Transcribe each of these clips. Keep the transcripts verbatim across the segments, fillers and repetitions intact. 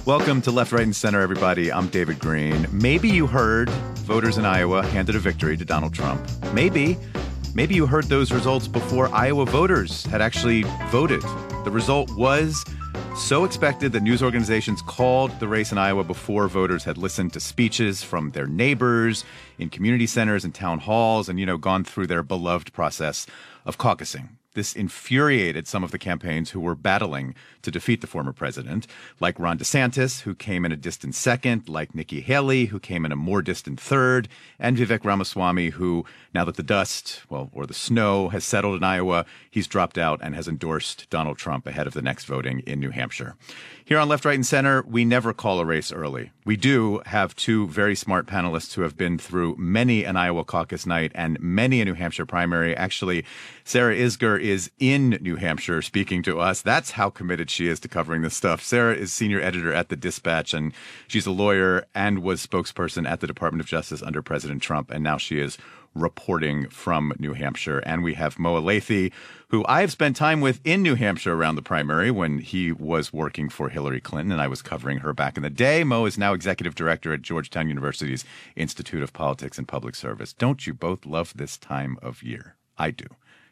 Welcome to Left, Right, and Center, everybody. I'm David Green. Maybe you heard voters in Iowa handed a victory to Donald Trump. Maybe, maybe you heard those results before Iowa voters had actually voted. The result was so expected that news organizations called the race in Iowa before voters had listened to speeches from their neighbors in community centers and town halls and, you know, gone through their beloved process of caucusing. This infuriated some of the campaigns who were battling to defeat the former president, like Ron DeSantis, who came in a distant second, like Nikki Haley, who came in a more distant third, and Vivek Ramaswamy, who, now that the dust, well, or the snow has settled in Iowa, he's dropped out and has endorsed Donald Trump ahead of the next voting in New Hampshire. Here on Left, Right, and Center, we never call a race early. We do have two very smart panelists who have been through many an Iowa caucus night and many a New Hampshire primary. Actually, Sarah Isgur is in New Hampshire speaking to us. That's how committed she is to covering this stuff. Sarah is senior editor at The Dispatch, and she's a lawyer and was spokesperson at the Department of Justice under President Trump, and now she is reporting from New Hampshire. And we have Mo Elleithee, who I have spent time with in New Hampshire around the primary when he was working for Hillary Clinton, and I was covering her back in the day. Mo is now executive director at Georgetown University's Institute of Politics and Public Service. Don't you both love this time of year? I do.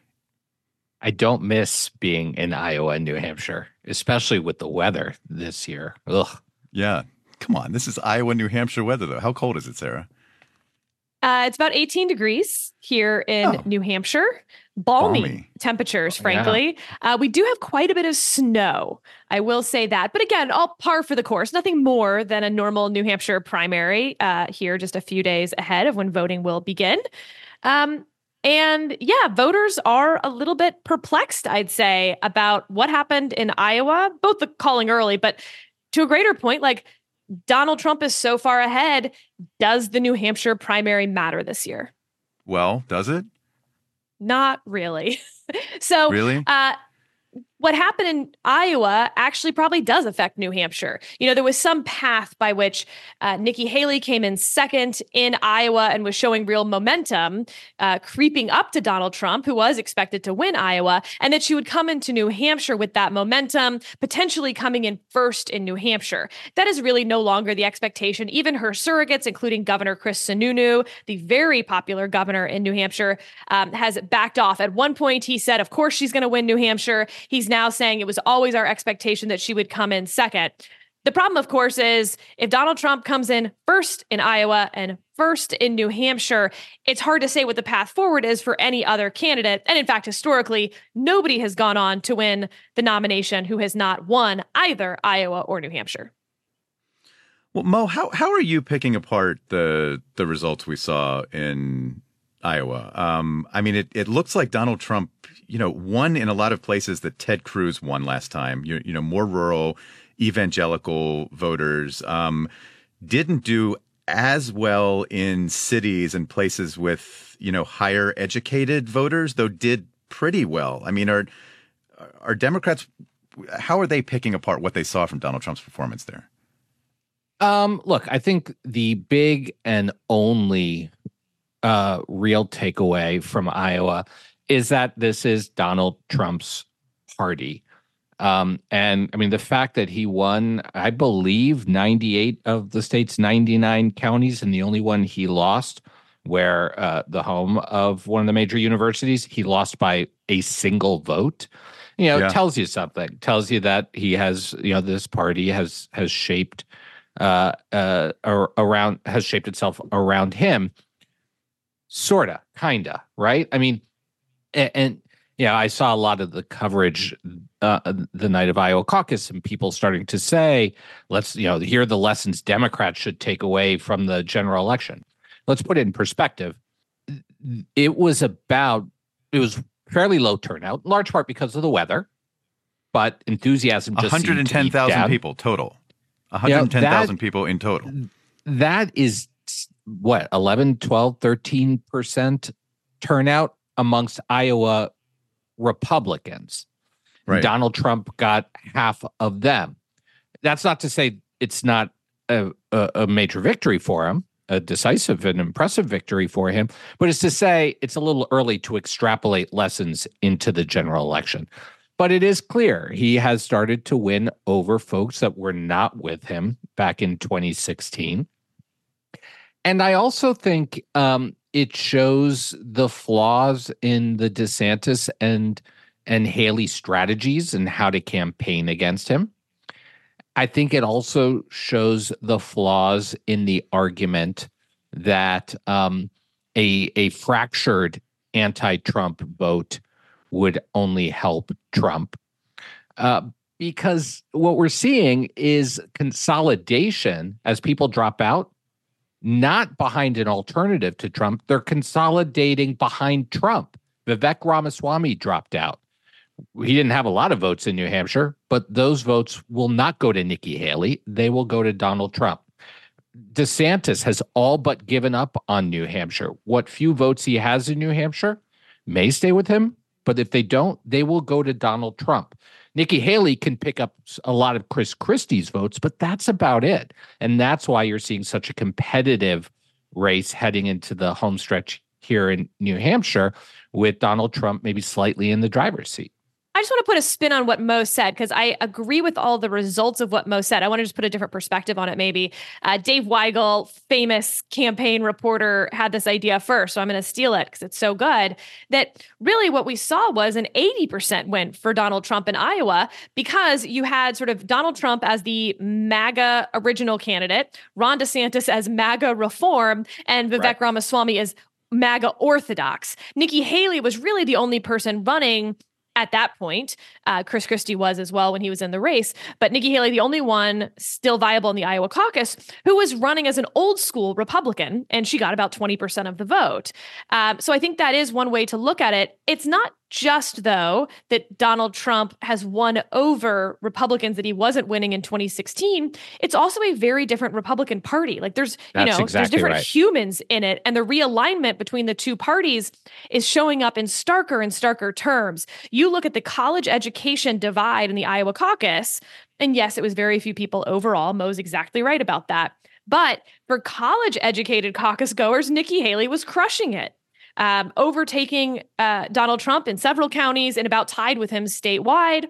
I don't miss being in Iowa and New Hampshire, especially with the weather this year. Ugh. Yeah. Come on. This is Iowa, New Hampshire weather, though. How cold is it, Sarah? Uh, it's about eighteen degrees here in oh. New Hampshire. Balmy, Balmy. temperatures, frankly. Yeah. Uh, we do have quite a bit of snow. I will say that. But again, all par for the course. Nothing more than a normal New Hampshire primary uh, here just a few days ahead of when voting will begin. Um, and yeah, voters are a little bit perplexed, I'd say, about what happened in Iowa, both the calling early, but to a greater point, like, Donald Trump is so far ahead. Does the New Hampshire primary matter this year? Well, does it? Not really. so, really? Uh, what happened in Iowa actually probably does affect New Hampshire. You know, there was some path by which uh, Nikki Haley came in second in Iowa and was showing real momentum, uh, creeping up to Donald Trump, who was expected to win Iowa, and that she would come into New Hampshire with that momentum, potentially coming in first in New Hampshire. That is really no longer the expectation. Even her surrogates, including Governor Chris Sununu, the very popular governor in New Hampshire, um, has backed off. At one point, he said, of course, she's going to win New Hampshire. He's now saying it was always our expectation that she would come in second. The problem, of course, is if Donald Trump comes in first in Iowa and first in New Hampshire, it's hard to say what the path forward is for any other candidate. And in fact, historically, nobody has gone on to win the nomination who has not won either Iowa or New Hampshire. Well, Mo, how how are you picking apart the the results we saw in Iowa? Um, I mean, it, it looks like Donald Trump, you know, won in a lot of places that Ted Cruz won last time. You, you know, more rural, evangelical voters, um, didn't do as well in cities and places with, you know, higher educated voters, though did pretty well. I mean, are are Democrats, how are they picking apart what they saw from Donald Trump's performance there? Um, look, I think the big and only Uh, real takeaway from Iowa is that this is Donald Trump's party. Um, and I mean, the fact that he won, I believe, ninety-eight of the state's ninety-nine counties, and the only one he lost, where uh, the home of one of the major universities, he lost by a single vote. You know, yeah. It tells you something. Tells you that he has, you know, this party has has shaped uh, uh, around has shaped itself around him. Sorta, kinda, right? I mean, and, and yeah, I saw a lot of the coverage uh, the night of Iowa caucus, and people starting to say, "Let's, you know, here are the lessons Democrats should take away from the general election." Let's put it in perspective. It was about, it was fairly low turnout, in large part because of the weather, but enthusiasm just one hundred ten thousand people total. one hundred ten thousand you know, people in total. That is what, eleven, twelve, thirteen percent turnout amongst Iowa Republicans. Right. Donald Trump got half of them. That's not to say it's not a, a, a major victory for him, a decisive and impressive victory for him, but it's to say it's a little early to extrapolate lessons into the general election. But it is clear he has started to win over folks that were not with him back in twenty sixteen. And I also think um, it shows the flaws in the DeSantis and and Haley strategies and how to campaign against him. I think it also shows the flaws in the argument that um, a a fractured anti-Trump vote would only help Trump. Uh, because what we're seeing is consolidation as people drop out, not behind an alternative to Trump. They're consolidating behind Trump. Vivek Ramaswamy dropped out. He didn't have a lot of votes in New Hampshire, but those votes will not go to Nikki Haley. They will go to Donald Trump. DeSantis has all but given up on New Hampshire. What few votes he has in New Hampshire may stay with him, but if they don't, they will go to Donald Trump. Nikki Haley can pick up a lot of Chris Christie's votes, but that's about it. And that's why you're seeing such a competitive race heading into the home stretch here in New Hampshire with Donald Trump maybe slightly in the driver's seat. I just want to put a spin on what Mo said, because I agree with all the results of what Mo said. I want to just put a different perspective on it, maybe. Uh, Dave Weigel, famous campaign reporter, had this idea first, so I'm going to steal it because it's so good, that really what we saw was an eighty percent win for Donald Trump in Iowa, because you had sort of Donald Trump as the MAGA original candidate, Ron DeSantis as MAGA reform, and Vivek right. Ramaswamy as MAGA orthodox. Nikki Haley was really the only person running at that point. Uh, Chris Christie was as well when he was in the race, but Nikki Haley, the only one still viable in the Iowa caucus, who was running as an old school Republican, and she got about twenty percent of the vote. Um, so I think that is one way to look at it. It's not just, though, that Donald Trump has won over Republicans that he wasn't winning in twenty sixteen. It's also a very different Republican Party. Like there's, That's you know, exactly there's different right. humans in it, and the realignment between the two parties is showing up in starker and starker terms. You look at the college education divide in the Iowa caucus, and yes, it was very few people overall. Mo's exactly right about that. But for college-educated caucus goers, Nikki Haley was crushing it. Um, overtaking uh, Donald Trump in several counties and about tied with him statewide.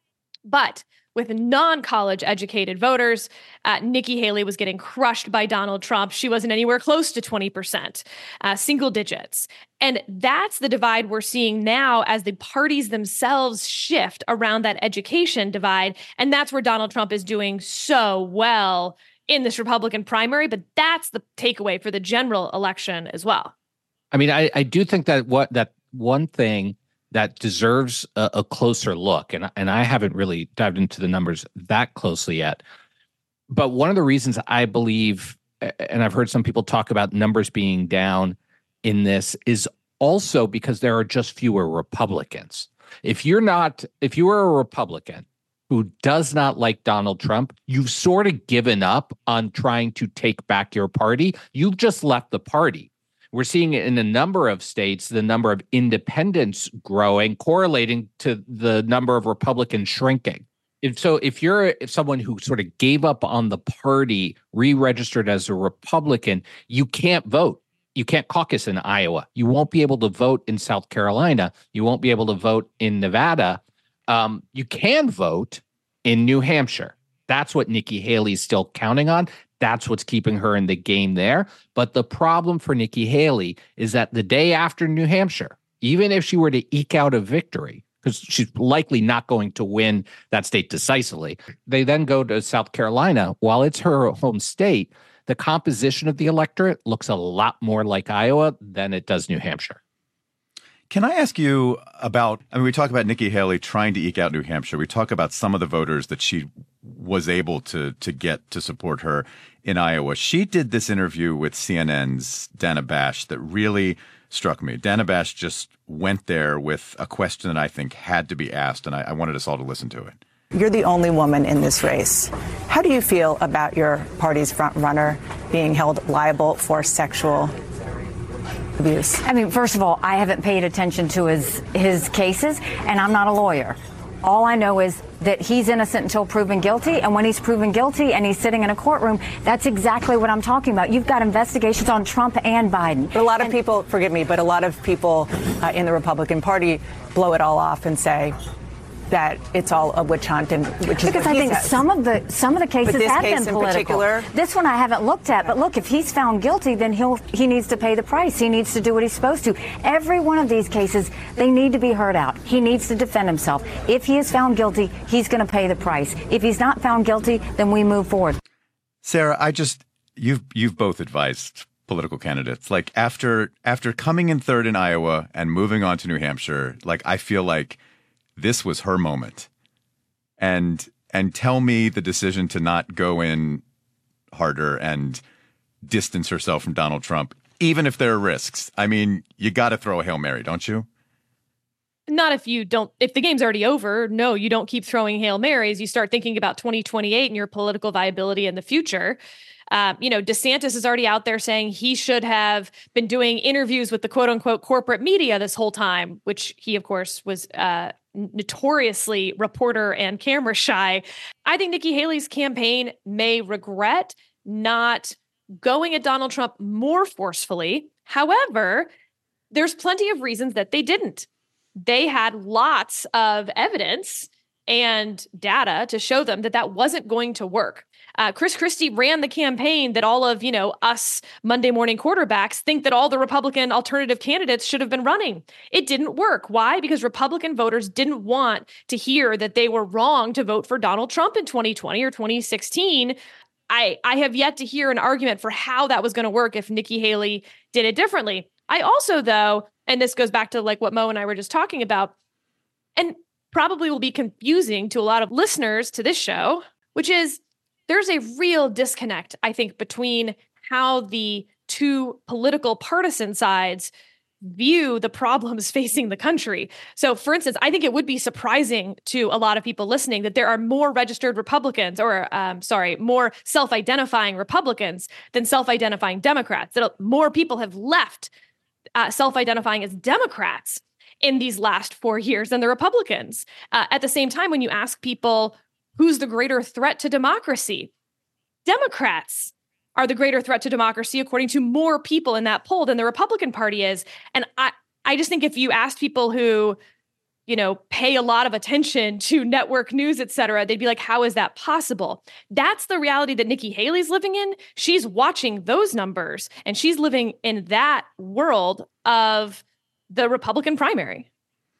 But with non-college educated voters, uh, Nikki Haley was getting crushed by Donald Trump. She wasn't anywhere close to twenty percent, uh, single digits. And that's the divide we're seeing now as the parties themselves shift around that education divide. And that's where Donald Trump is doing so well in this Republican primary. But that's the takeaway for the general election as well. I mean, I, I do think that what that one thing that deserves a, a closer look, and, and I haven't really dived into the numbers that closely yet, but one of the reasons I believe, and I've heard some people talk about numbers being down in this, is also because there are just fewer Republicans. If you're not, if you are a Republican who does not like Donald Trump, you've sort of given up on trying to take back your party. You've just left the party. We're seeing it in a number of states, the number of independents growing, correlating to the number of Republicans shrinking. If so, if you're if someone who sort of gave up on the party, re-registered as a Republican, you can't vote. You can't caucus in Iowa. You won't be able to vote in South Carolina. You won't be able to vote in Nevada. Um, you can vote in New Hampshire. That's what Nikki Haley's still counting on. That's what's keeping her in the game there. But the problem for Nikki Haley is that the day after New Hampshire, even if she were to eke out a victory, because she's likely not going to win that state decisively, they then go to South Carolina. While it's her home state, the composition of the electorate looks a lot more like Iowa than it does New Hampshire. Can I ask you about, I mean, we talk about Nikki Haley trying to eke out New Hampshire. We talk about some of the voters that she was able to to get to support her in Iowa. She did this interview with C N N's Dana Bash that really struck me. Dana Bash just went there with a question that I think had to be asked, and I, I wanted us all to listen to it. You're the only woman in this race. How do you feel about your party's front runner being held liable for sexual abuse? I mean, first of all, I haven't paid attention to his his cases, and I'm not a lawyer. All I know is that he's innocent until proven guilty, and when he's proven guilty and he's sitting in a courtroom, that's exactly what I'm talking about. You've got investigations on Trump and Biden. But a lot of and- people, forgive me, but a lot of people uh, in the Republican Party blow it all off and say, that it's all a witch hunt, and which is because what I he think says. some of the some of the cases But this have case been in political. particular? This one I haven't looked at, but look, if he's found guilty, then he'll he needs to pay the price. He needs to do what he's supposed to. Every one of these cases, they need to be heard out. He needs to defend himself. If he is found guilty, he's going to pay the price. If he's not found guilty, then we move forward. Sarah, I just you've you've both advised political candidates. Like after after coming in third in Iowa and moving on to New Hampshire, like I feel like this was her moment. And and tell me the decision to not go in harder and distance herself from Donald Trump, even if there are risks. I mean, you got to throw a Hail Mary, don't you? Not if you don't, if the game's already over. No, you don't keep throwing Hail Marys. You start thinking about twenty twenty-eight and your political viability in the future. Um, you know, DeSantis is already out there saying he should have been doing interviews with the quote unquote corporate media this whole time, which he, of course, was uh, notoriously reporter and camera shy. I think Nikki Haley's campaign may regret not going at Donald Trump more forcefully. However, there's plenty of reasons that they didn't. They had lots of evidence and data to show them that that wasn't going to work. Uh, Chris Christie ran the campaign that all of, you know, us Monday morning quarterbacks think that all the Republican alternative candidates should have been running. It didn't work. Why? Because Republican voters didn't want to hear that they were wrong to vote for Donald Trump in twenty twenty or twenty sixteen. I, I have yet to hear an argument for how that was going to work if Nikki Haley did it differently. I also, though, and this goes back to like what Mo and I were just talking about, and probably will be confusing to a lot of listeners to this show, which is there's a real disconnect, I think, between how the two political partisan sides view the problems facing the country. So, for instance, I think it would be surprising to a lot of people listening that there are more registered Republicans or, um, sorry, more self-identifying Republicans than self-identifying Democrats. That more people have left uh, self-identifying as Democrats in these last four years than the Republicans. Uh, at the same time, when you ask people who's the greater threat to democracy, Democrats are the greater threat to democracy, according to more people in that poll than the Republican Party is. And I, I just think if you asked people who, you know, pay a lot of attention to network news, et cetera, they'd be like, how is that possible? That's the reality that Nikki Haley's living in. She's watching those numbers and she's living in that world of the Republican primary.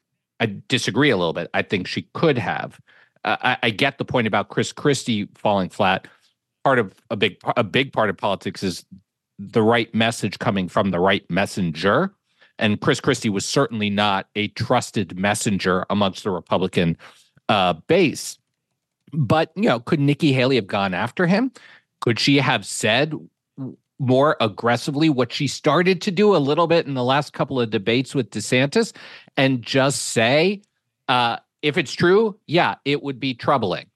I disagree a little bit. I think she could have. Uh, I, I get the point about Chris Christie falling flat. Part of a big, a big part of politics is the right message coming from the right messenger. And Chris Christie was certainly not a trusted messenger amongst the Republican uh, base. But, you know, could Nikki Haley have gone after him? Could she have said more aggressively what she started to do a little bit in the last couple of debates with DeSantis and just say, uh, if it's true, yeah, it would be troubling.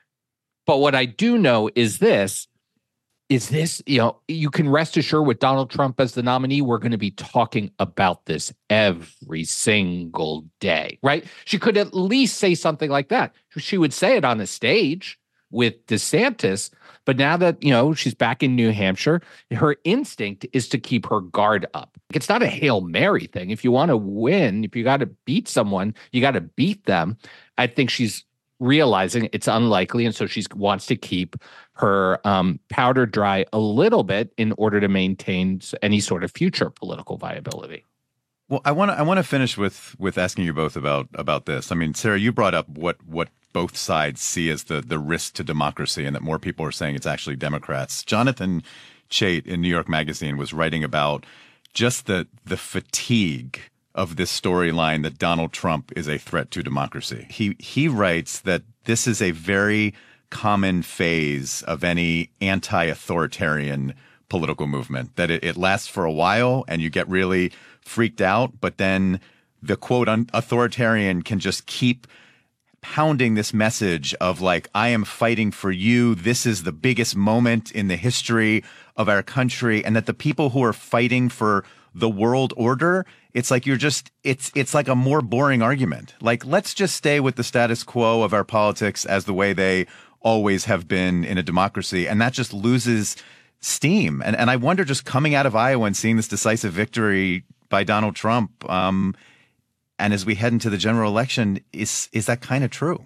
But what I do know is this, is this, you know, you can rest assured with Donald Trump as the nominee, we're going to be talking about this every single day, right? She could at least say something like that. She would say it on the stage with DeSantis. But now that, you know, she's back in New Hampshire, her instinct is to keep her guard up. It's not a Hail Mary thing. If you want to win, if you got to beat someone, you got to beat them. I think she's realizing it's unlikely, and so she wants to keep her um, powder dry a little bit in order to maintain any sort of future political viability. Well, I want to I want to finish with with asking you both about about this. I mean, Sarah, you brought up what what both sides see as the the risk to democracy, and that more people are saying it's actually Democrats. Jonathan Chait in New York Magazine was writing about just the the fatigue of this storyline that Donald Trump is a threat to democracy. He he writes that this is a very common phase of any anti-authoritarian political movement, that it, it lasts for a while and you get really freaked out, but then the quote authoritarian can just keep pounding this message of like, I am fighting for you. This is the biggest moment in the history of our country. And that the people who are fighting for the world order, it's like you're just, it's it's like a more boring argument. Like, let's just stay with the status quo of our politics as the way they always have been in a democracy. And that just loses steam. And and I wonder, just coming out of Iowa and seeing this decisive victory by Donald Trump, um, And as we head into the general election, is is that kind of true?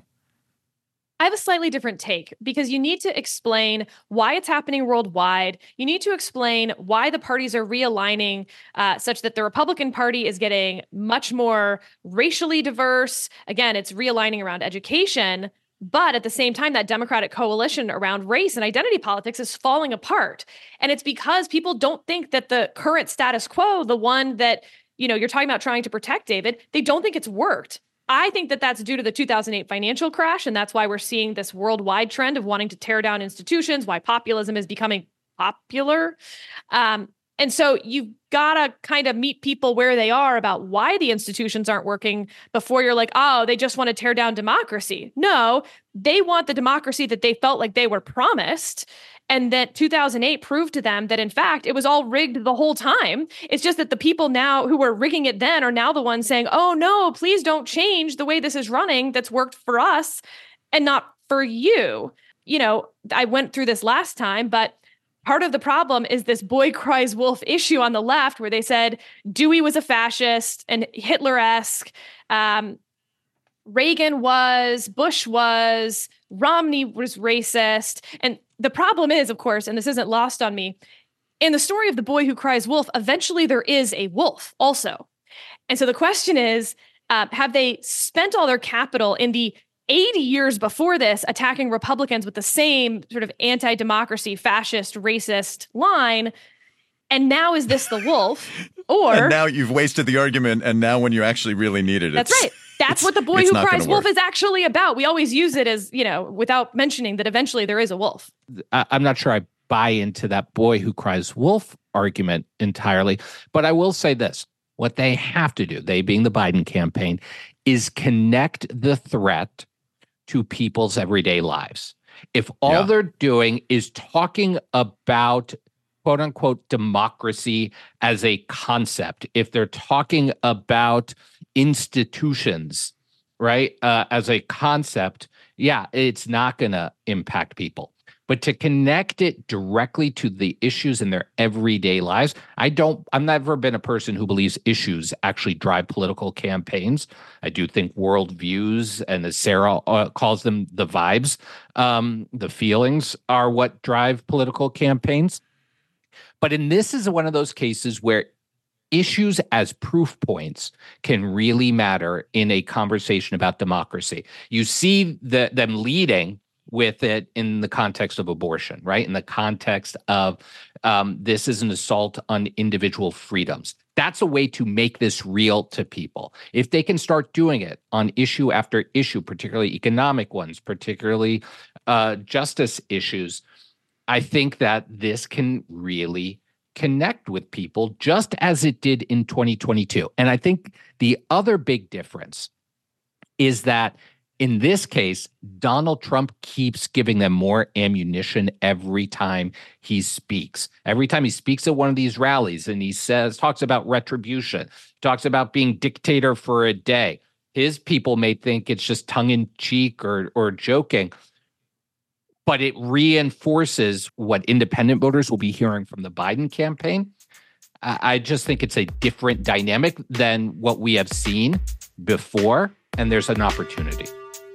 I have a slightly different take because you need to explain why it's happening worldwide. You need to explain why the parties are realigning uh, such that the Republican Party is getting much more racially diverse. Again, it's realigning around education. But at the same time, that Democratic coalition around race and identity politics is falling apart. And it's because people don't think that the current status quo, the one that, you know, you're talking about trying to protect, David, they don't think it's worked. I think that that's due to the two thousand eight financial crash, and that's why we're seeing this worldwide trend of wanting to tear down institutions, why populism is becoming popular. Um, and so you've got to kind of meet people where they are about why the institutions aren't working before you're like, oh, they just want to tear down democracy. No, they want the democracy that they felt like they were promised. And that two thousand eight proved to them that, in fact, it was all rigged the whole time. It's just that the people now who were rigging it then are now the ones saying, oh, no, please don't change the way this is running that's worked for us and not for you. You know, I went through this last time, but part of the problem is this boy cries wolf issue on the left where they said Dewey was a fascist and Hitler-esque. Um, Reagan was, Bush was, Romney was racist. And the problem is, of course, and this isn't lost on me, in the story of the boy who cries wolf, eventually there is a wolf also. And so the question is, uh, have they spent all their capital in the eighty years before this attacking Republicans with the same sort of anti-democracy, fascist, racist line? And now is this the wolf? Or and now you've wasted the argument, and now when you actually really need it, that's it's, right. That's what the boy who cries wolf work. is actually about. We always use it as, you know, without mentioning that eventually there is a wolf. I, I'm not sure I buy into that boy who cries wolf argument entirely, but I will say this. What they have to do, they being the Biden campaign, is connect the threat to people's everyday lives. If all yeah. they're doing is talking about quote unquote democracy as a concept, if they're talking about institutions, right, uh, as a concept, yeah, it's not going to impact people. But to connect it directly to the issues in their everyday lives, I don't, I've never been a person who believes issues actually drive political campaigns. I do think worldviews, and as Sarah uh, calls them, the vibes, um, the feelings are what drive political campaigns. But in this is one of those cases where issues as proof points can really matter in a conversation about democracy. You see the, them leading with it in the context of abortion, right? In the context of um, this is an assault on individual freedoms. That's a way to make this real to people. If they can start doing it on issue after issue, particularly economic ones, particularly uh, justice issues, I think that this can really connect with people just as it did in twenty twenty-two. And I think the other big difference is that in this case, Donald Trump keeps giving them more ammunition every time he speaks. Every time he speaks at one of these rallies and he says, talks about retribution, talks about being dictator for a day. His people may think it's just tongue in cheek or or joking, but it reinforces what independent voters will be hearing from the Biden campaign. I just think it's a different dynamic than what we have seen before, and there's an opportunity.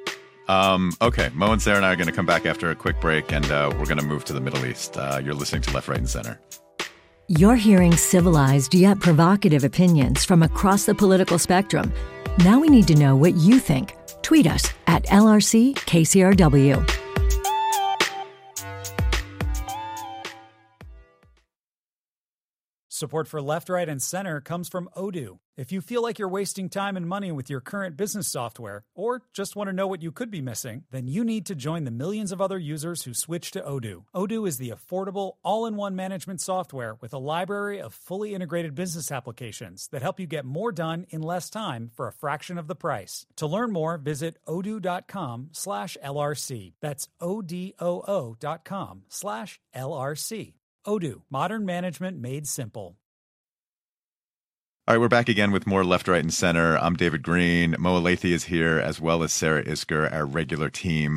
Um, okay, Mo and Sarah and I are going to come back after a quick break, and uh, we're going to move to the Middle East. Uh, you're listening to Left, Right, and Center. You're hearing civilized yet provocative opinions from across the political spectrum. Now we need to know what you think. Tweet us at L R C K C R W. Support for Left, Right, and Center comes from Odoo. If you feel like you're wasting time and money with your current business software, or just want to know what you could be missing, then you need to join the millions of other users who switch to Odoo. Odoo is the affordable, all-in-one management software with a library of fully integrated business applications that help you get more done in less time for a fraction of the price. To learn more, visit odoo.com slash LRC. That's O-D-O-O dot com slash L-R-C. Odoo, modern management made simple. All right, we're back again with more Left, Right, and Center. I'm David Green. Mo Elleithee is here, as well as Sarah Isgur, our regular team.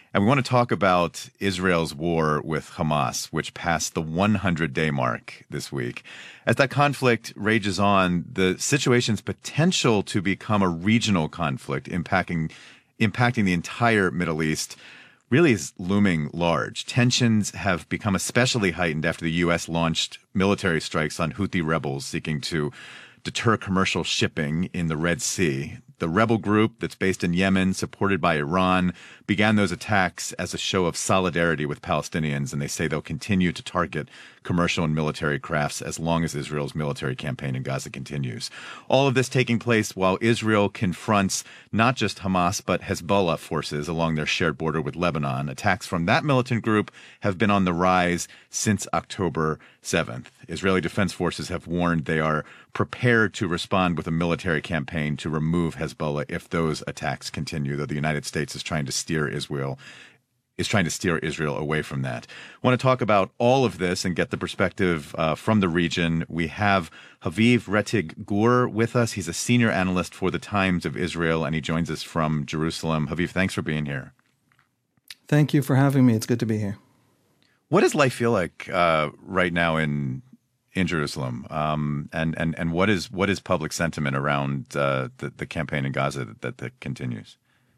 And we want to talk about Israel's war with Hamas, which passed the hundred-day mark this week. As that conflict rages on, the situation's potential to become a regional conflict impacting impacting the entire Middle East really is looming large. Tensions have become especially heightened after the U S launched military strikes on Houthi rebels seeking to deter commercial shipping in the Red Sea. The rebel group that's based in Yemen, supported by Iran, began those attacks as a show of solidarity with Palestinians, and they say they'll continue to target commercial and military crafts as long as Israel's military campaign in Gaza continues. All of this taking place while Israel confronts not just Hamas, but Hezbollah forces along their shared border with Lebanon. Attacks from that militant group have been on the rise since October seventh. Israeli Defense Forces have warned they are prepared to respond with a military campaign to remove Hezbollah if those attacks continue, though the United States is trying to steer Israel is trying to steer Israel away from that. I want to talk about all of this and get the perspective uh, from the region. We have Haviv Rettig Gur with us. He's a senior analyst for the Times of Israel, and he joins us from Jerusalem. Haviv, thanks for being here. Thank you for having me. It's good to be here. What does life feel like uh, right now in in Jerusalem? Um, and, and, and what is what is public sentiment around uh, the, the campaign in Gaza that, that, that continues?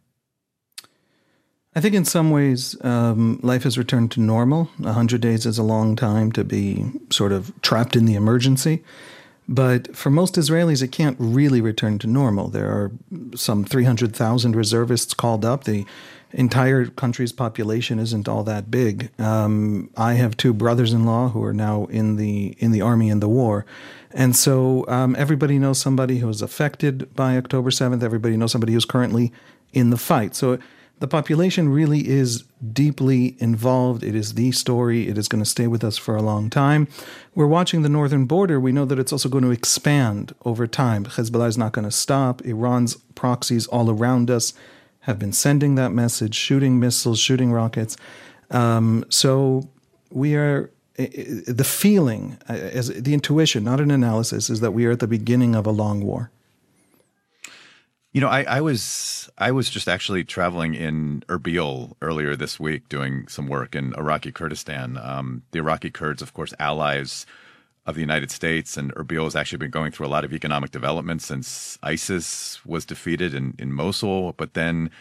I think in some ways um, life has returned to normal. A hundred days is a long time to be sort of trapped in the emergency. But for most Israelis, it can't really return to normal. There are some three hundred thousand reservists called up. The entire country's population isn't all that big. Um, I have two brothers-in-law who are now in the in the army in the war. And so um, everybody knows somebody who was affected by October seventh. Everybody knows somebody who's currently in the fight. So the population really is deeply involved. It is the story. It is going to stay with us for a long time. We're watching the northern border. We know that it's also going to expand over time. Hezbollah is not going to stop. Iran's proxies all around us have been sending that message, shooting missiles, shooting rockets. Um, so we are, the feeling, as the intuition, not an analysis, is that we are at the beginning of a long war. You know, I, I was I was just actually traveling in Erbil earlier this week doing some work in Iraqi Kurdistan. Um, the Iraqi Kurds, of course, allies of the United States, and Erbil has actually been going through a lot of economic development since ISIS was defeated in, in Mosul. But then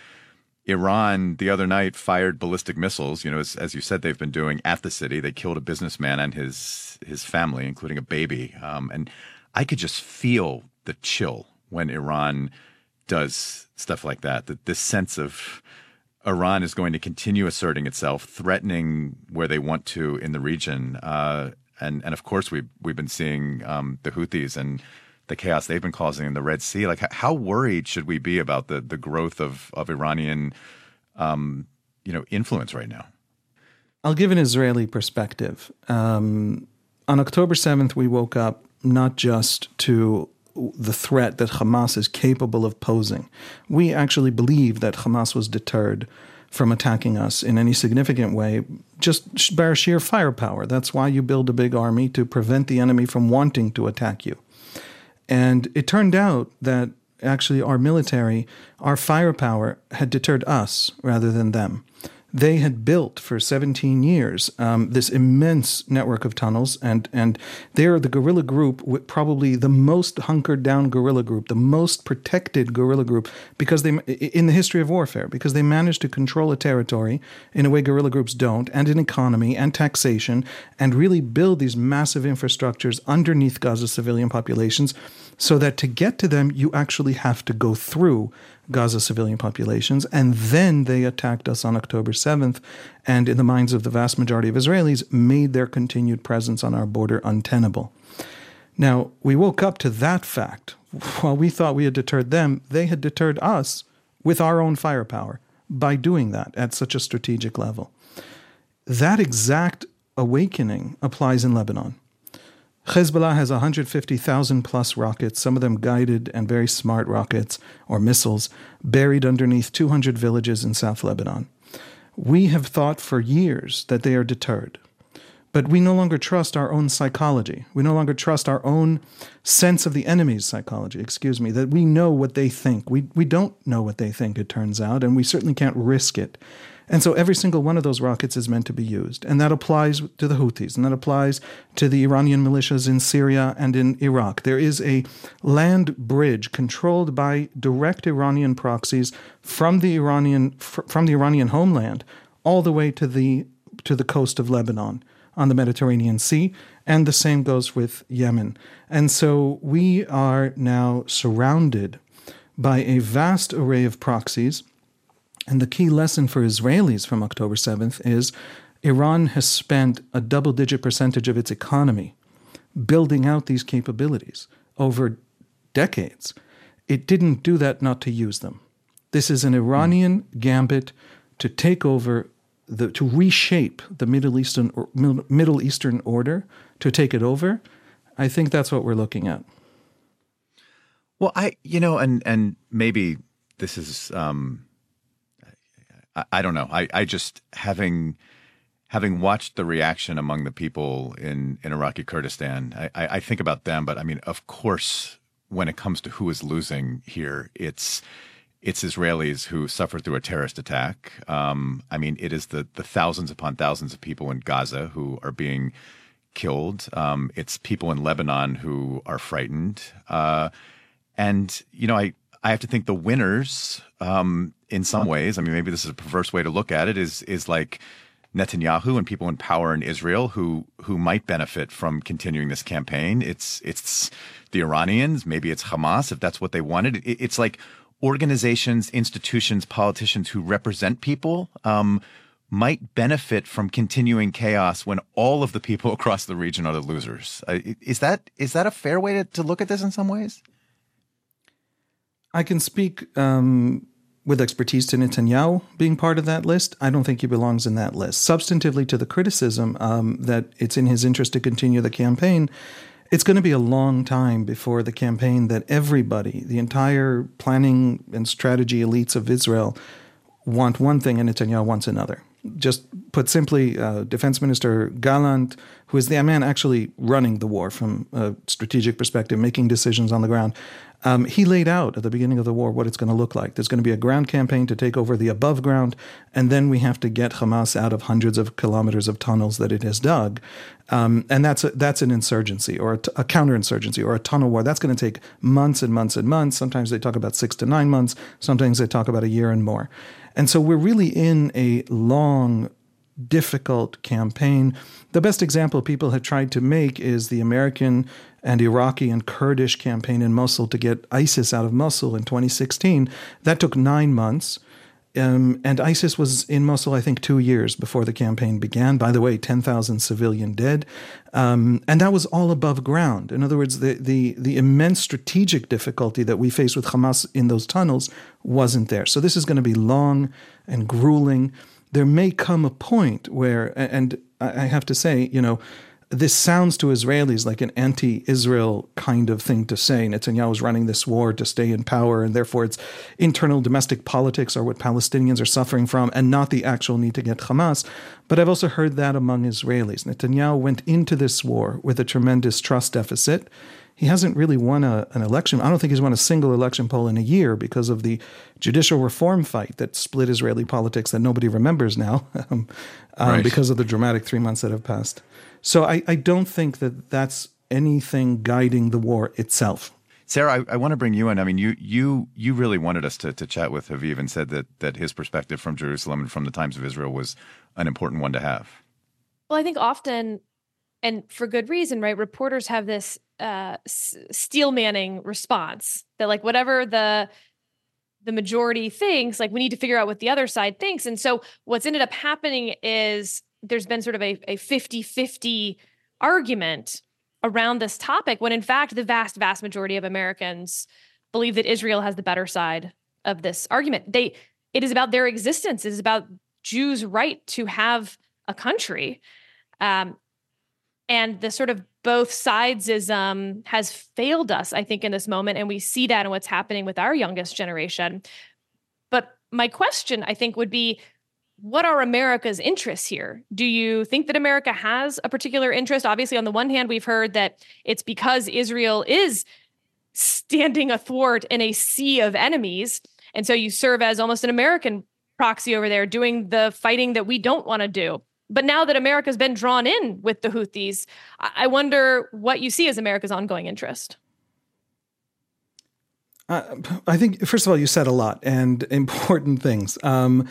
Iran the other night fired ballistic missiles, you know, as, as you said, they've been doing at the city. They killed a businessman and his his family, including a baby. Um, and I could just feel the chill when Iran does stuff like that, that this sense of Iran is going to continue asserting itself, threatening where they want to in the region. Uh, and, and of course, we've, we've been seeing um, the Houthis and the chaos they've been causing in the Red Sea. Like, how worried should we be about the, the growth of, of Iranian um, you know, influence right now? I'll give an Israeli perspective. Um, on October seventh, we woke up not just to the threat that Hamas is capable of posing. We actually believe that Hamas was deterred from attacking us in any significant way, just by sheer firepower. That's why you build a big army, to prevent the enemy from wanting to attack you. And it turned out that actually our military, our firepower had deterred us rather than them. They had built for seventeen years um, this immense network of tunnels, and and they're the guerrilla group, with probably the most hunkered down guerrilla group, the most protected guerrilla group, because they in the history of warfare, because they managed to control a territory in a way guerrilla groups don't, and an economy and taxation, and really build these massive infrastructures underneath Gaza's civilian populations, so that to get to them, you actually have to go through Gaza civilian populations. And then they attacked us on October seventh, and in the minds of the vast majority of Israelis, made their continued presence on our border untenable. Now, we woke up to that fact. While we thought we had deterred them, they had deterred us with our own firepower by doing that at such a strategic level. That exact awakening applies in Lebanon. Hezbollah has one hundred fifty thousand plus rockets, some of them guided and very smart rockets or missiles, buried underneath two hundred villages in South Lebanon. We have thought for years that they are deterred. But we no longer trust our own psychology. We no longer trust our own sense of the enemy's psychology, excuse me, that we know what they think. We we don't know what they think, it turns out, and we certainly can't risk it. And so every single one of those rockets is meant to be used. And that applies to the Houthis, and that applies to the Iranian militias in Syria and in Iraq. There is a land bridge controlled by direct Iranian proxies from the Iranian from the Iranian homeland all the way to the to the coast of Lebanon on the Mediterranean Sea, and the same goes with Yemen. And so we are now surrounded by a vast array of proxies, and the key lesson for Israelis from October seventh is Iran has spent a double-digit percentage of its economy building out these capabilities over decades. It didn't do that not to use them. This is an Iranian gambit to take over The, to reshape the Middle Eastern or Middle Eastern order, to take it over. I think that's what we're looking at. Well, I, you know, and and maybe this is, um, I, I don't know. I, I just having having watched the reaction among the people in, in Iraqi Kurdistan, I, I, I think about them. But I mean, of course, when it comes to who is losing here, it's It's Israelis who suffered through a terrorist attack. Um, I mean, it is the the thousands upon thousands of people in Gaza who are being killed. Um, it's people in Lebanon who are frightened. Uh, and, you know, I, I have to think the winners, um, in some ways, I mean, maybe this is a perverse way to look at it, is is like Netanyahu and people in power in Israel who who might benefit from continuing this campaign. It's, it's the Iranians, maybe it's Hamas, if that's what they wanted. It, it's like organizations, institutions, politicians who represent people um, might benefit from continuing chaos when all of the people across the region are the losers. Uh, is that is that a fair way to, to look at this in some ways? I can speak um, with expertise to Netanyahu being part of that list. I don't think he belongs in that list. Substantively to the criticism um, that it's in his interest to continue the campaign, it's going to be a long time before the campaign that everybody, the entire planning and strategy elites of Israel, want one thing and Netanyahu wants another. Just put simply, uh, Defense Minister Gallant, who is the man actually running the war from a strategic perspective, making decisions on the ground, um, he laid out at the beginning of the war what it's going to look like. There's going to be a ground campaign to take over the above ground, and then we have to get Hamas out of hundreds of kilometers of tunnels that it has dug. Um, and that's a, that's an insurgency or a, t- a counterinsurgency or a tunnel war. That's going to take months and months and months. Sometimes they talk about six to nine months. Sometimes they talk about a year and more. And so we're really in a long, difficult campaign. The best example people have tried to make is the American and Iraqi and Kurdish campaign in Mosul to get ISIS out of Mosul in twenty sixteen. That took nine months. Um, and ISIS was in Mosul, I think, two years before the campaign began. By the way, ten thousand civilian dead. Um, and that was all above ground. In other words, the, the, the immense strategic difficulty that we face with Hamas in those tunnels wasn't there. So this is going to be long and grueling. There may come a point where, and I have to say, you know, this sounds to Israelis like an anti-Israel kind of thing to say. Netanyahu is running this war to stay in power, and therefore its internal domestic politics are what Palestinians are suffering from, and not the actual need to get Hamas. But I've also heard that among Israelis. Netanyahu went into this war with a tremendous trust deficit. He hasn't really won a, an election. I don't think he's won a single election poll in a year because of the judicial reform fight that split Israeli politics that nobody remembers now um, um, right. because of the dramatic three months that have passed. So I, I don't think that that's anything guiding the war itself. Sarah, I, I want to bring you in. I mean, you you you really wanted us to, to chat with Haviv and said that that his perspective from Jerusalem and from the Times of Israel was an important one to have. Well, I think often, and for good reason, right? Reporters have this uh, steel manning response that, like, whatever the the majority thinks, like, we need to figure out what the other side thinks. And so what's ended up happening is there's been sort of a, a fifty-fifty argument around this topic, when in fact, the vast, vast majority of Americans believe that Israel has the better side of this argument. They, it is about their existence. It is about Jews' right to have a country. Um, and the sort of both sidesism has failed us, I think, in this moment. And we see that in what's happening with our youngest generation. But my question, I think, would be, what are America's interests here? Do you think that America has a particular interest? Obviously, on the one hand, we've heard that it's because Israel is standing athwart in a sea of enemies. And so you serve as almost an American proxy over there doing the fighting that we don't want to do. But now that America's been drawn in with the Houthis, I wonder what you see as America's ongoing interest. Uh, I think, first of all, you said a lot and important things. Um,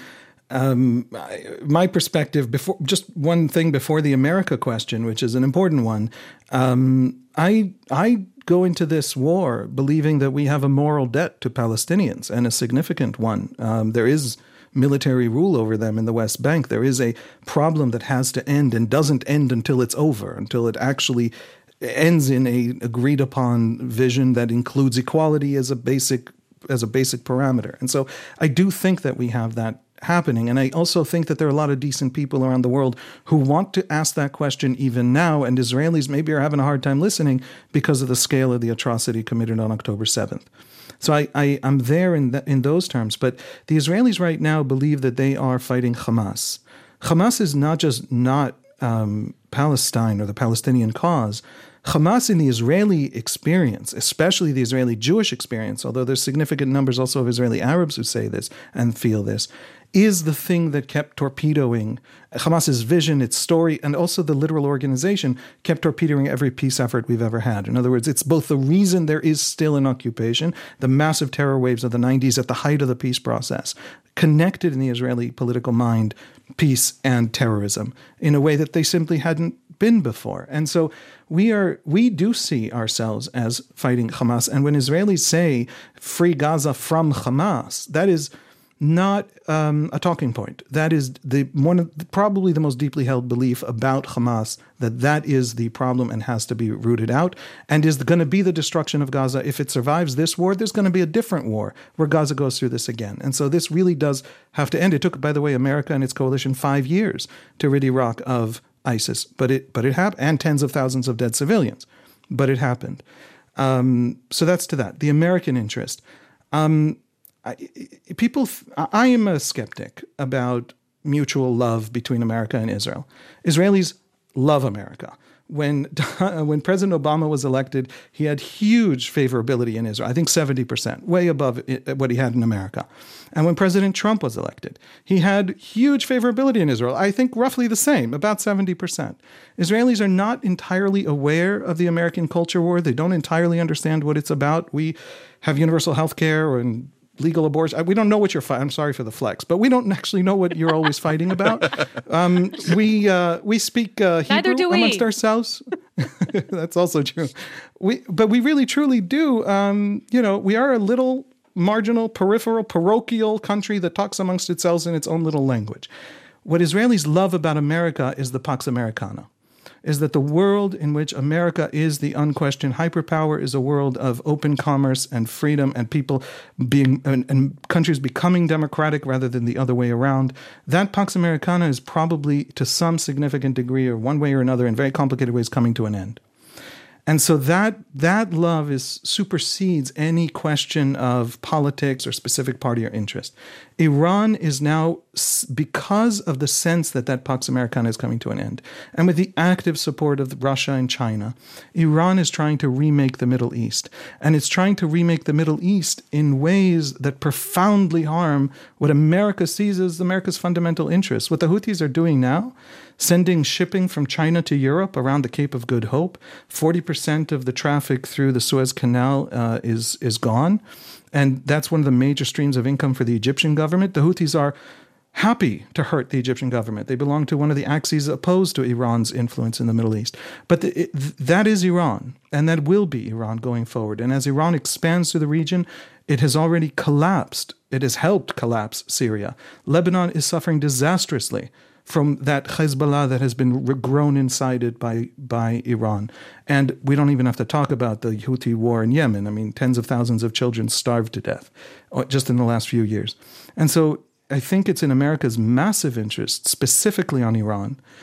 um, my perspective, before just one thing before the America question, which is an important one. Um, I I go into this war believing that we have a moral debt to Palestinians, and a significant one. Um, there is military rule over them in the West Bank. There is a problem that has to end and doesn't end until it's over, until it actually ends in a agreed upon vision that includes equality as a basic as a basic parameter. And so I do think that we have that happening. And I also think that there are a lot of decent people around the world who want to ask that question even now. And Israelis maybe are having a hard time listening because of the scale of the atrocity committed on October seventh. So I, I, I'm there in, the, in those terms. But the Israelis right now believe that they are fighting Hamas. Hamas is not just not um, Palestine or the Palestinian cause. Hamas in the Israeli experience, especially the Israeli Jewish experience, although there's significant numbers also of Israeli Arabs who say this and feel this, is the thing that kept torpedoing Hamas's vision, its story, and also the literal organization kept torpedoing every peace effort we've ever had. In other words, it's both the reason there is still an occupation, the massive terror waves of the nineties at the height of the peace process, connected in the Israeli political mind, peace and terrorism in a way that they simply hadn't been before. And so we are we do see ourselves as fighting Hamas. And when Israelis say free Gaza from Hamas, that is not um, a talking point. That is the one of the, probably the most deeply held belief about Hamas, that that is the problem and has to be rooted out, and is going to be the destruction of Gaza. If it survives this war, there's going to be a different war where Gaza goes through this again. And so this really does have to end. It took, by the way, America and its coalition five years to rid Iraq of ISIS, but it but it happened, and tens of thousands of dead civilians, but it happened. Um, so that's to that. The American interest. Um, I, people, I am a skeptic about mutual love between America and Israel. Israelis love America. When when President Obama was elected, he had huge favorability in Israel. I think seventy percent, way above what he had in America. And when President Trump was elected, he had huge favorability in Israel. I think roughly the same, about seventy percent. Israelis are not entirely aware of the American culture war. They don't entirely understand what it's about. We have universal health care and legal abortion. We don't know what you're fighting. I'm sorry for the flex, but we don't actually know what you're always fighting about. Um, we uh, we speak uh, Hebrew amongst ourselves. That's also true. We, but we really truly do. Um, you know, we are a little marginal, peripheral, parochial country that talks amongst itself in its own little language. What Israelis love about America is the Pax Americana. Is that the world in which America is the unquestioned hyperpower is a world of open commerce and freedom and people being and, and countries becoming democratic rather than the other way around. That Pax Americana is probably to some significant degree or one way or another in very complicated ways coming to an end. And so that that love is supersedes any question of politics or specific party or interest. Iran is now, because of the sense that that Pax Americana is coming to an end, and with the active support of Russia and China, Iran is trying to remake the Middle East. And it's trying to remake the Middle East in ways that profoundly harm what America sees as America's fundamental interests. What the Houthis are doing now, sending shipping from China to Europe around the Cape of Good Hope, forty percent of the traffic through the Suez Canal uh, is, is gone. And that's one of the major streams of income for the Egyptian government. The Houthis are happy to hurt the Egyptian government. They belong to one of the axes opposed to Iran's influence in the Middle East. But the, it, that is Iran, and that will be Iran going forward. And as Iran expands to the region, it has already collapsed. It has helped collapse Syria. Lebanon is suffering disastrously from that Hezbollah that has been grown inside it by, by Iran. And we don't even have to talk about the Houthi war in Yemen. I mean, tens of thousands of children starved to death just in the last few years. And so I think it's in America's massive interest, specifically on Iran,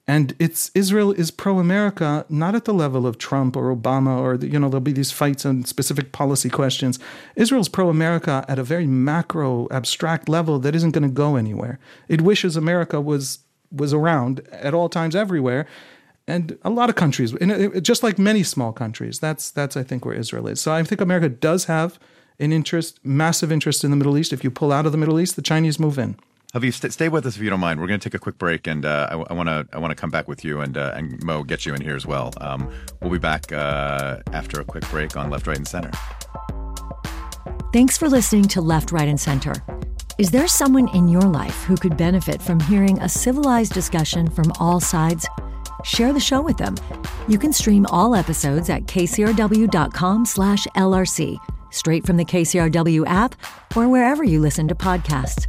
And it's Israel is pro-America, not at the level of Trump or Obama, or, you know, there'll be these fights on specific policy questions. Israel's pro-America at a very macro, abstract level that isn't going to go anywhere. It wishes America was was around at all times, everywhere. And a lot of countries, and it, just like many small countries, that's, that's I think, where Israel is. So I think America does have an interest, massive interest in the Middle East. If you pull out of the Middle East, the Chinese move in. Haviv, st- stay with us if you don't mind. We're going to take a quick break, and uh, I want to I want to come back with you and uh, and Mo, get you in here as well. Um, we'll be back uh, after a quick break on Left, Right, and Center. Thanks for listening to Left, Right, and Center. Is there someone in your life who could benefit from hearing a civilized discussion from all sides? Share the show with them. You can stream all episodes at kcrw.com slash LRC, straight from the K C R W app or wherever you listen to podcasts.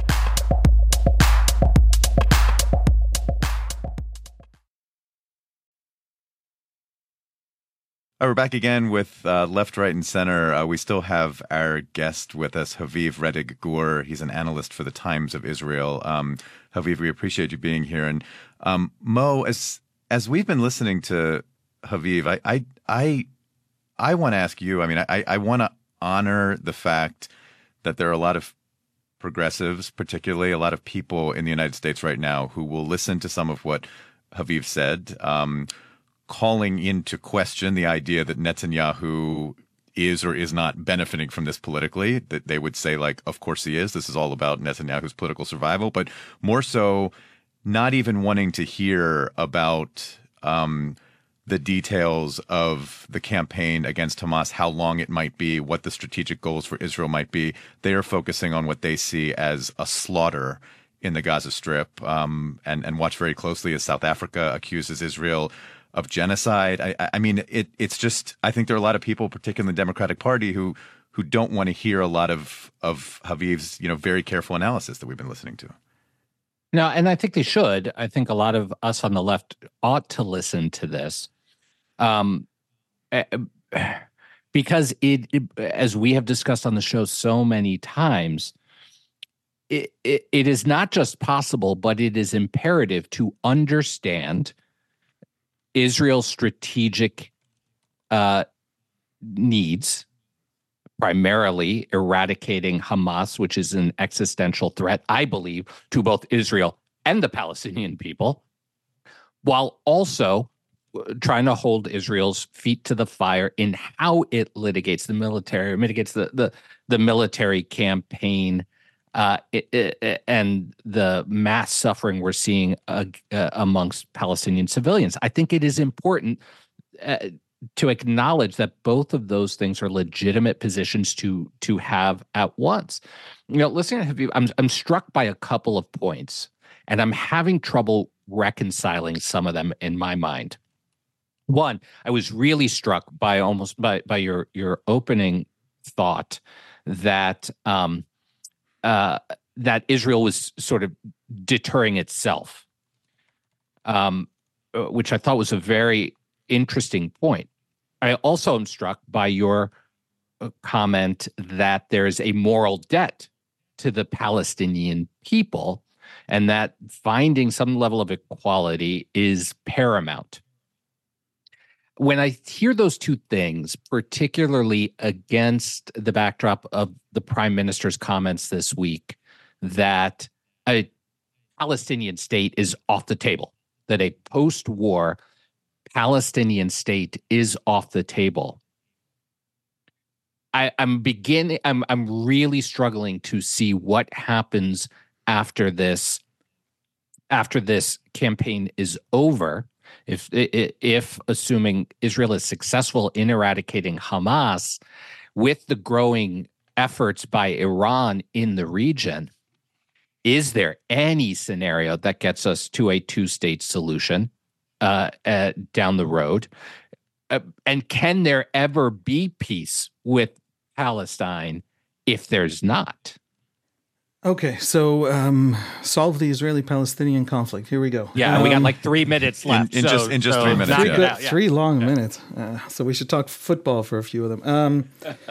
All right, we're back again with uh, Left, Right, and Center. Uh, we still have our guest with us, Haviv Rettig Gur. He's an analyst for the Times of Israel. Um, Haviv, we appreciate you being here. And um, Mo, as as we've been listening to Haviv, I I I, I want to ask you. I mean, I I want to honor the fact that there are a lot of progressives, particularly a lot of people in the United States right now, who will listen to some of what Haviv said. Um, calling into question the idea that Netanyahu is or is not benefiting from this politically, that they would say, like, of course he is. This is all about Netanyahu's political survival, but more so not even wanting to hear about um, the details of the campaign against Hamas, how long it might be, what the strategic goals for Israel might be. They are focusing on what they see as a slaughter in the Gaza Strip, um, and, and watch very closely as South Africa accuses Israel of genocide. I, I mean, it, it's just, I think there are a lot of people, particularly in the Democratic Party, who who don't want to hear a lot of of Haviv's, you know, very careful analysis that we've been listening to. No, and I think they should. I think a lot of us on the left ought to listen to this, um, because it, it, as we have discussed on the show so many times, it, it, it is not just possible, but it is imperative to understand Israel's strategic uh, needs, primarily eradicating Hamas, which is an existential threat, I believe, to both Israel and the Palestinian people, while also trying to hold Israel's feet to the fire in how it litigates the military, mitigates the the, the military campaign, Uh, it, it, and the mass suffering we're seeing uh, uh, amongst Palestinian civilians. I think it is important uh, to acknowledge that both of those things are legitimate positions to to have at once. You know, listening to Haviv, I'm I'm struck by a couple of points, and I'm having trouble reconciling some of them in my mind. One, I was really struck by almost by by your your opening thought that. Um, Uh, that Israel was sort of deterring itself, um, which I thought was a very interesting point. I also am struck by your comment that there is a moral debt to the Palestinian people and that finding some level of equality is paramount. When I hear those two things, particularly against the backdrop of the prime minister's comments this week that a Palestinian state is off the table, that a post-war Palestinian state is off the table, I, I'm beginning. I'm I'm really struggling to see what happens after this. After this campaign is over. If, if, assuming Israel is successful in eradicating Hamas, with the growing efforts by Iran in the region, is there any scenario that gets us to a two-state solution uh, uh, down the road? Uh, and can there ever be peace with Palestine if there's not? Okay, so um, solve the Israeli-Palestinian conflict. Here we go. Yeah, um, we got like three minutes left. In, in so, just in just so three minutes. Three, Yeah. good, out, yeah. three long yeah. minutes. Uh, so we should talk football for a few of them. Um,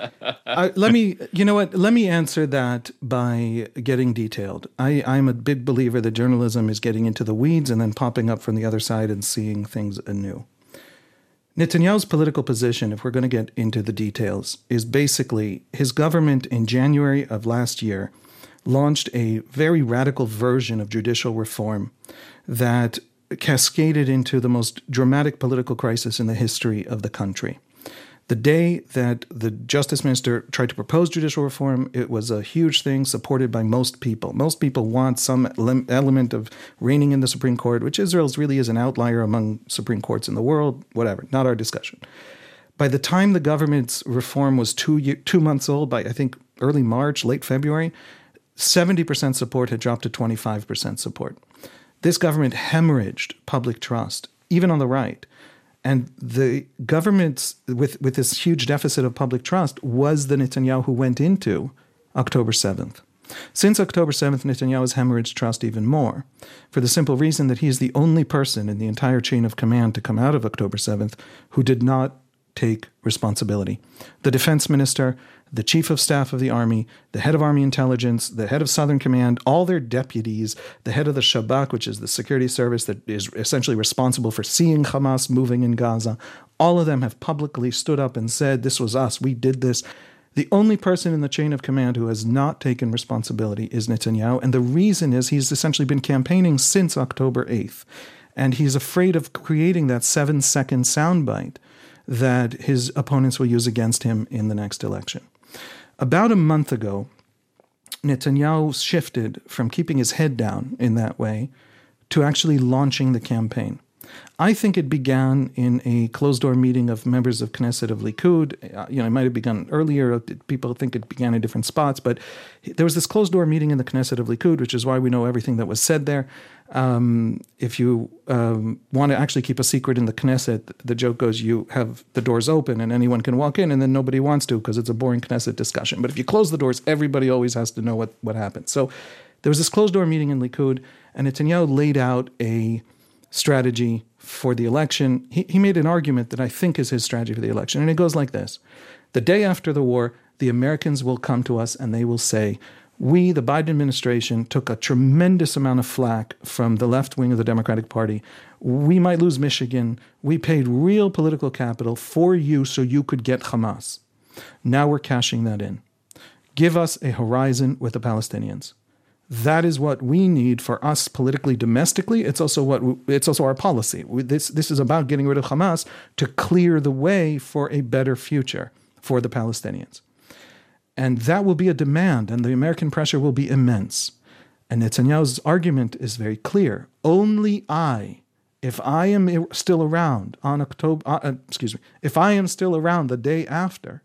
I, let me, you know what? Let me answer that by getting detailed. I, I'm a big believer that journalism is getting into the weeds and then popping up from the other side and seeing things anew. Netanyahu's political position, if we're going to get into the details, is basically his government in January of last year launched a very radical version of judicial reform that cascaded into the most dramatic political crisis in the history of the country. The day that the justice minister tried to propose judicial reform, it was a huge thing supported by most people. Most people want some element of reigning in the Supreme Court, which Israel really is an outlier among Supreme Courts in the world, whatever, not our discussion. By the time the government's reform was two year, two months old, by I think early March, late February, seventy percent support had dropped to twenty-five percent support. This government hemorrhaged public trust, even on the right. And the government, with, with this huge deficit of public trust, was the Netanyahu who went into October seventh. Since October seventh, Netanyahu has hemorrhaged trust even more, for the simple reason that he is the only person in the entire chain of command to come out of October seventh who did not take responsibility. The defense minister, the chief of staff of the army, the head of army intelligence, the head of Southern Command, all their deputies, the head of the Shabak, which is the security service that is essentially responsible for seeing Hamas moving in Gaza, all of them have publicly stood up and said, this was us, we did this. The only person in the chain of command who has not taken responsibility is Netanyahu, and the reason is he's essentially been campaigning since October eighth, and he's afraid of creating that seven-second soundbite that his opponents will use against him in the next election. About a month ago, Netanyahu shifted from keeping his head down in that way to actually launching the campaign. I think it began in a closed-door meeting of members of Knesset of Likud. Uh, you know, it might have begun earlier. People think it began in different spots, but there was this closed-door meeting in the Knesset of Likud, which is why we know everything that was said there. Um, if you um, want to actually keep a secret in the Knesset, the joke goes you have the doors open and anyone can walk in, and then nobody wants to because it's a boring Knesset discussion. But if you close the doors, everybody always has to know what, what happened. So there was this closed-door meeting in Likud, and Netanyahu laid out a strategy for the election. He, he made an argument that I think is his strategy for the election, and it goes like this. The day after the war, the Americans will come to us and they will say, we, the Biden administration, took a tremendous amount of flack from the left wing of the Democratic Party. We might lose Michigan. We paid real political capital for you so you could get Hamas. Now we're cashing that in. Give us a horizon with the Palestinians. That is what we need for us politically, domestically. It's also what we, it's also our policy. We, this this is about getting rid of Hamas to clear the way for a better future for the Palestinians. And that will be a demand, and the American pressure will be immense. And Netanyahu's argument is very clear. Only I, if I am still around on October, uh, excuse me, if I am still around the day after,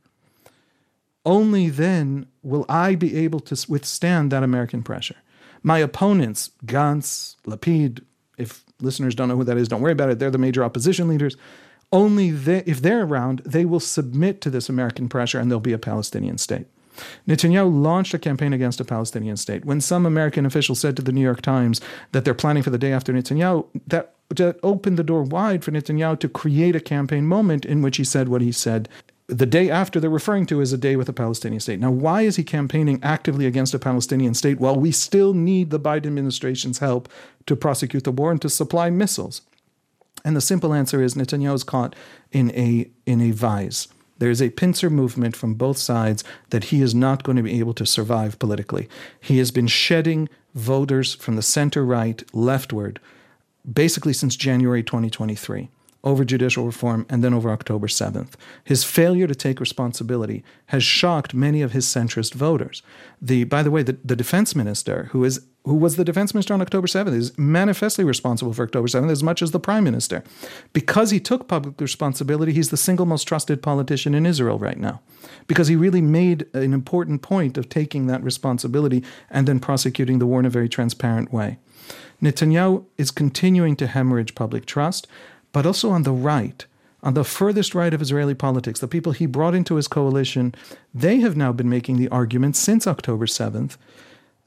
only then will I be able to withstand that American pressure. My opponents, Gantz, Lapid, if listeners don't know who that is, don't worry about it. They're the major opposition leaders. Only they, if they're around, they will submit to this American pressure and there'll be a Palestinian state. Netanyahu launched a campaign against a Palestinian state. When some American official said to the New York Times that they're planning for the day after Netanyahu, that, that opened the door wide for Netanyahu to create a campaign moment in which he said what he said. The day after they're referring to is a day with a Palestinian state. Now, why is he campaigning actively against a Palestinian state while we still need the Biden administration's help to prosecute the war and to supply missiles? And the simple answer is Netanyahu is caught in a in a vise. There is a pincer movement from both sides that he is not going to be able to survive politically. He has been shedding voters from the center-right leftward basically since January twenty twenty-three. Over judicial reform and then over October seventh. His failure to take responsibility has shocked many of his centrist voters. The, by the way, the, the defense minister, who is who was the defense minister on October seventh, is manifestly responsible for October seventh as much as the prime minister. Because he took public responsibility, he's the single most trusted politician in Israel right now. Because he really made an important point of taking that responsibility and then prosecuting the war in a very transparent way. Netanyahu is continuing to hemorrhage public trust, but also on the right, on the furthest right of Israeli politics, the people he brought into his coalition, they have now been making the argument since October seventh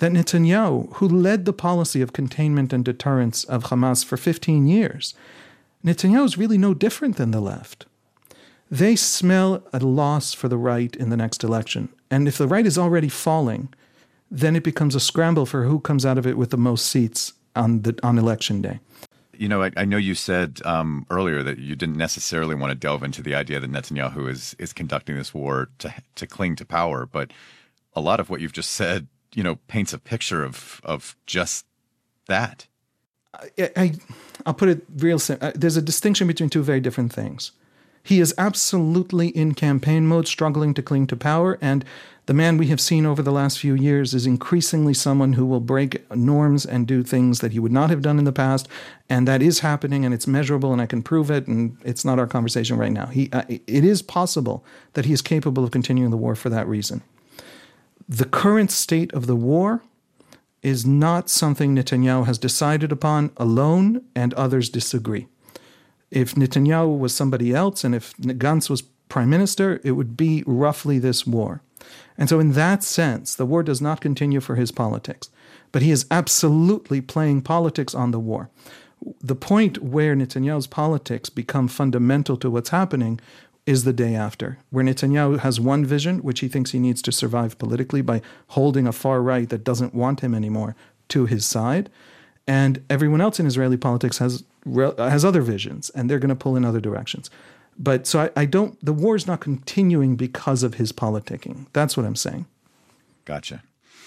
that Netanyahu, who led the policy of containment and deterrence of Hamas for fifteen years, Netanyahu is really no different than the left. They smell a loss for the right in the next election. And if the right is already falling, then it becomes a scramble for who comes out of it with the most seats on the on election day. You know, I, I know you said um, earlier that you didn't necessarily want to delve into the idea that Netanyahu is is conducting this war to to cling to power, but a lot of what you've just said, you know, paints a picture of of just that. I, I I'll put it real simple. There's a distinction between two very different things. He is absolutely in campaign mode, struggling to cling to power, and the man we have seen over the last few years is increasingly someone who will break norms and do things that he would not have done in the past, and that is happening, and it's measurable, and I can prove it, and it's not our conversation right now. He, uh, it is possible that he is capable of continuing the war for that reason. The current state of the war is not something Netanyahu has decided upon alone, and others disagree. If Netanyahu was somebody else, and if Gantz was prime minister, it would be roughly this war. And so in that sense, the war does not continue for his politics. But he is absolutely playing politics on the war. The point where Netanyahu's politics become fundamental to what's happening is the day after, where Netanyahu has one vision, which he thinks he needs to survive politically by holding a far right that doesn't want him anymore to his side. And everyone else in Israeli politics has has other visions, and they're going to pull in other directions. But so I, I don't, the war is not continuing because of his politicking. That's what I'm saying. Gotcha.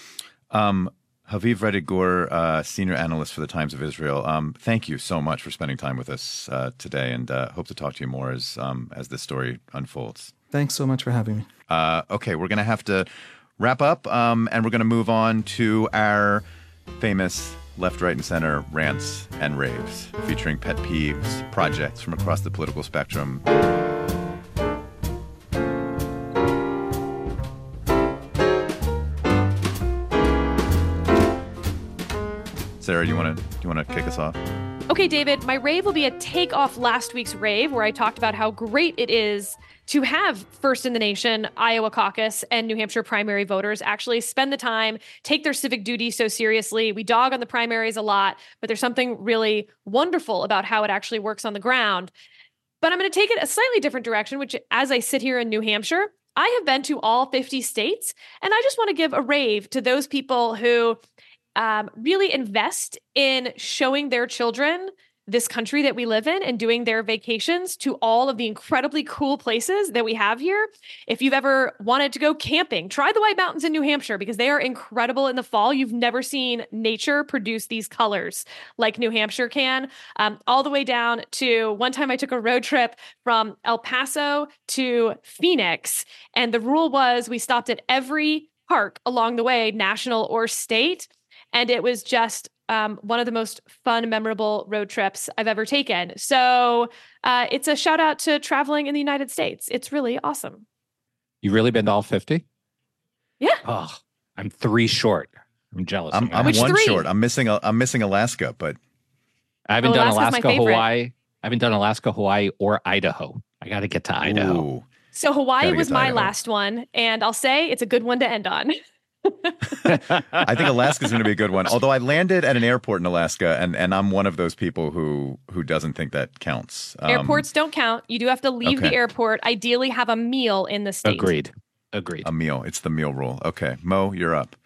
Um, Haviv Rettig-Gur, uh, senior analyst for the Times of Israel. Um, thank you so much for spending time with us uh, today, and uh, hope to talk to you more as um, as this story unfolds. Thanks so much for having me. Uh, okay, we're going to have to wrap up, um, and we're going to move on to our famous left, right, and center rants and raves, featuring pet peeves, projects from across the political spectrum. Sarah, you want to you want to kick us off? Okay, David, my rave will be a take off last week's rave, where I talked about how great it is to have first in the nation Iowa caucus and New Hampshire primary voters actually spend the time, take their civic duty so seriously. We dog on the primaries a lot, but there's something really wonderful about how it actually works on the ground. But I'm going to take it a slightly different direction, which as I sit here in New Hampshire, I have been to all fifty states, and I just want to give a rave to those people who um, really invest in showing their children this country that we live in and doing their vacations to all of the incredibly cool places that we have here. If you've ever wanted to go camping, try the White Mountains in New Hampshire, because they are incredible in the fall. You've never seen nature produce these colors like New Hampshire can. Um, all the way down to one time I took a road trip from El Paso to Phoenix, and the rule was we stopped at every park along the way, national or state, and it was just Um, one of the most fun, memorable road trips I've ever taken. So uh, it's a shout out to traveling in the United States. It's really awesome. You really been to all fifty? Yeah. Oh, I'm three short. I'm jealous. I'm, I'm Which one three? short. I'm missing. A, I'm missing Alaska, but I haven't Oh, done Alaska's my Alaska, favorite. Hawaii. I haven't done Alaska, Hawaii, or Idaho. I got to get to Idaho. Ooh. So Hawaii Gotta get was to my Idaho. last one, and I'll say it's a good one to end on. I think Alaska's going to be a good one. Although I landed at an airport in Alaska, and, and I'm one of those people who who doesn't think that counts. Um, Airports don't count. You do have to leave okay. the airport. Ideally, have a meal in the state. Agreed. Agreed. A meal. It's the meal rule. Okay, Mo, you're up.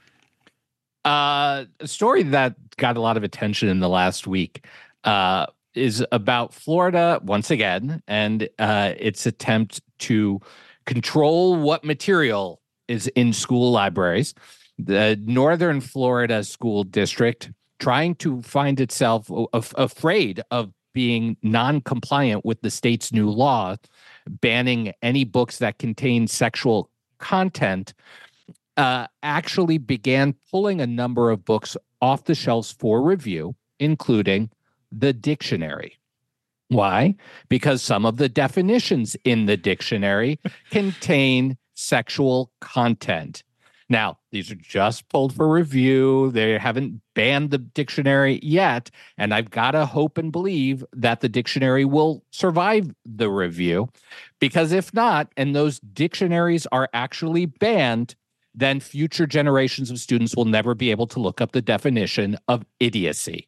Uh, a story that got a lot of attention in the last week uh, is about Florida once again, and uh, its attempt to control what material is in school libraries. The Northern Florida School District trying to find itself af- afraid of being non-compliant with the state's new law, banning any books that contain sexual content, uh, actually began pulling a number of books off the shelves for review, including the dictionary. Why? Because some of the definitions in the dictionary contain sexual content. Now, these are just pulled for review. They haven't banned the dictionary yet, and I've got to hope and believe that the dictionary will survive the review, because if not, and those dictionaries are actually banned, then future generations of students will never be able to look up the definition of idiocy.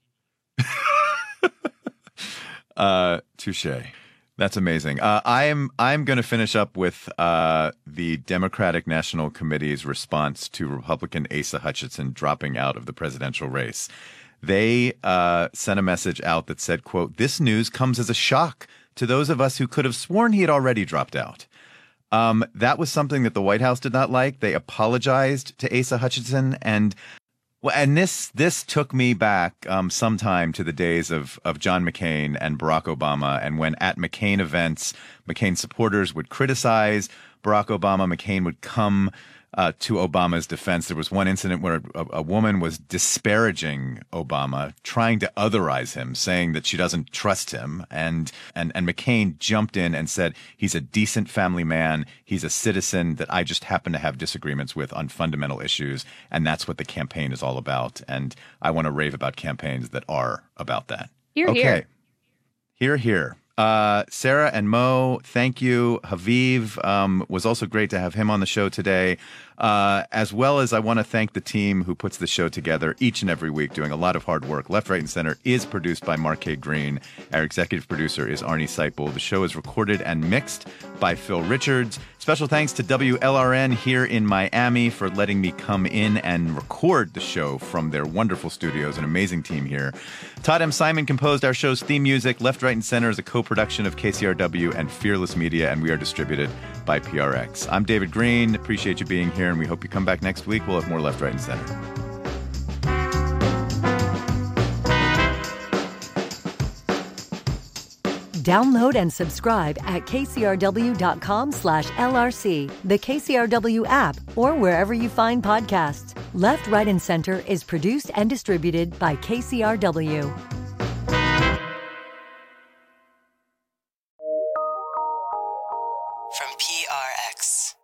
uh, touche. That's amazing. Uh, I'm I'm going to finish up with uh, the Democratic National Committee's response to Republican Asa Hutchinson dropping out of the presidential race. They uh, sent a message out that said, quote, "This news comes as a shock to those of us who could have sworn he had already dropped out." Um, that was something that the White House did not like. They apologized to Asa Hutchinson, and well, and this this took me back um, sometime to the days of of John McCain and Barack Obama, and when at McCain events, McCain supporters would criticize Barack Obama, McCain would come Uh, to Obama's defense. There was one incident where a, a woman was disparaging Obama, trying to otherize him, saying that she doesn't trust him. And, and, and McCain jumped in and said, he's a decent family man. He's a citizen that I just happen to have disagreements with on fundamental issues. And that's what the campaign is all about. And I want to rave about campaigns that are about that. Hear, okay. hear. Hear, hear. Uh, Sarah and Mo, thank you. Haviv, um, was also great to have him on the show today. Uh, as well as I want to thank the team who puts the show together each and every week, doing a lot of hard work. Left, Right, and Center is produced by Marquet Green. Our executive producer is Arnie Seipel. The show is recorded and mixed by Phil Richards. Special thanks to W L R N here in Miami for letting me come in and record the show from their wonderful studios. An amazing team here. Todd M. Simon composed our show's theme music. Left, Right, and Center is a co-production of K C R W and Fearless Media, and we are distributed by P R X. I'm David Green. Appreciate you being here, and we hope you come back next week. We'll have more Left, Right, and Center. Download and subscribe at kcrw.com slash LRC, the K C R W app, or wherever you find podcasts. Left, Right, and Center is produced and distributed by K C R W. From P R X.